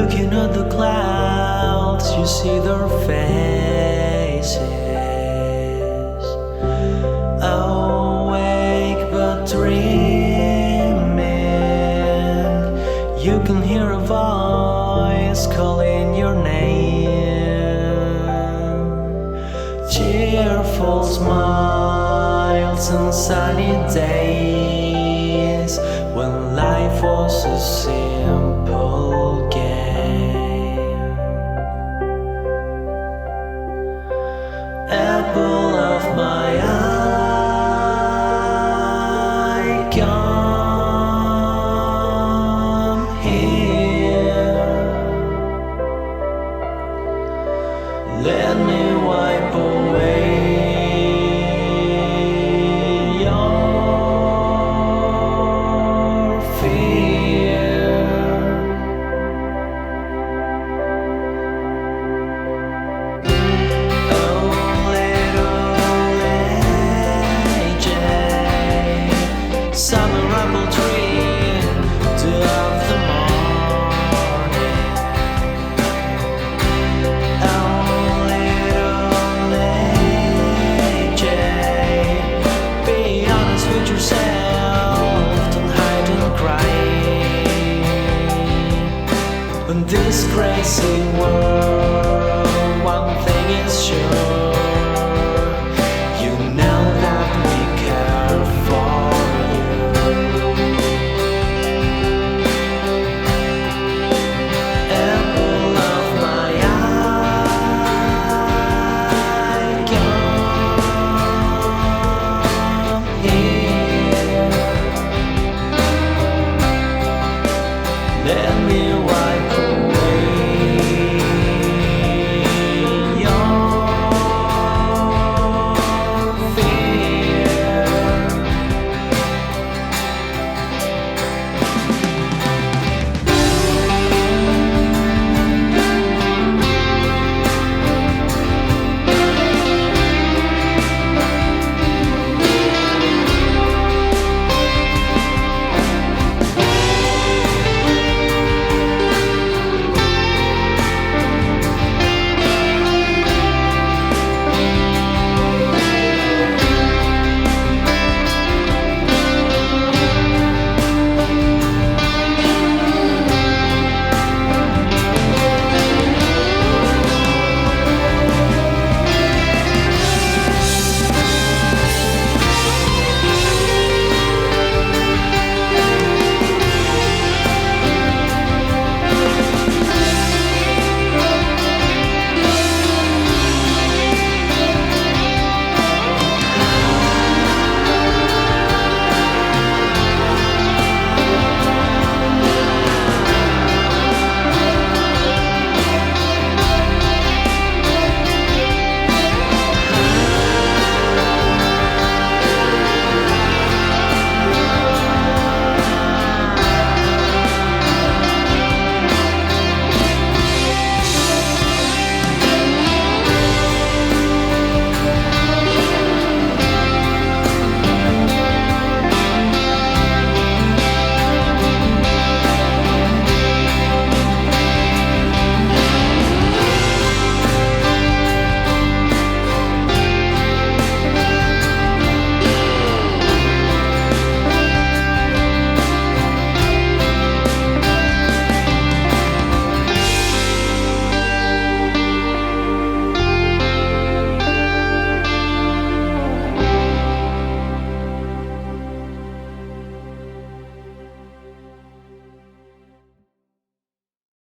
Looking at the clouds, you see their faces. Awake but dreaming, you can hear a voice calling your name. Cheerful smiles and sunny days, when life was a simple game. Apple of my eye, come here. Let me wipe away your fear. Oh, little AJ, summer apple tree, dew of the morning. Oh, little AJ, be honest with yourself, don't hide and cry. In this crazy world, one thing is sure, you know that we care for you. Apple of my eye, come here. Let me